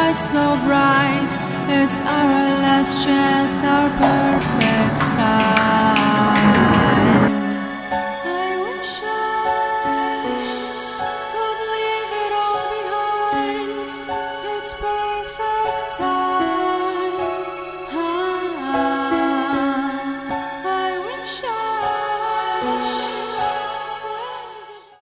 light so bright. It's our last chance, our perfect time.